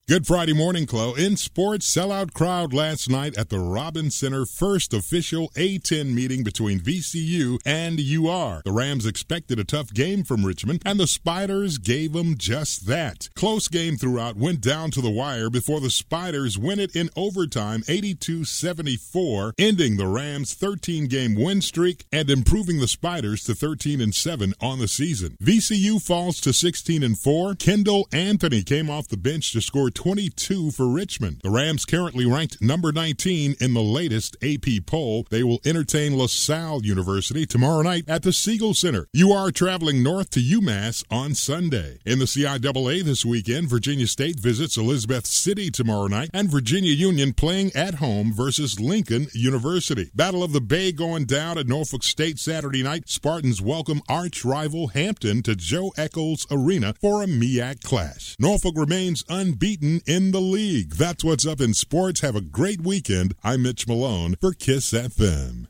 Good Friday morning, Chloe. In sports, sellout crowd last night at the Robins Center, first official A-10 meeting between VCU and UR. The Rams expected a tough game from Richmond, and the Spiders gave them just that. Close game throughout, went down to the wire before the Spiders win it in overtime, 82-74, ending the Rams' 13-game win streak and improving the Spiders to 13-7 on the season. VCU falls to 16-4. Kendall Anthony came off the bench to score 22 for Richmond. The Rams currently ranked number 19 in the latest AP poll. They will entertain LaSalle University tomorrow night at the Siegel Center. UR traveling north to UMass on Sunday. In the CIAA this weekend, Virginia State visits Elizabeth City tomorrow night, and Virginia Union playing at home versus Lincoln University. Battle of the Bay going down at Norfolk State Saturday night. Spartans welcome arch rival Hampton to Joe Echols Arena for a MEAC clash. Norfolk remains unbeaten in the league. That's what's up in sports. Have a great weekend. I'm Mitch Malone for KISS FM.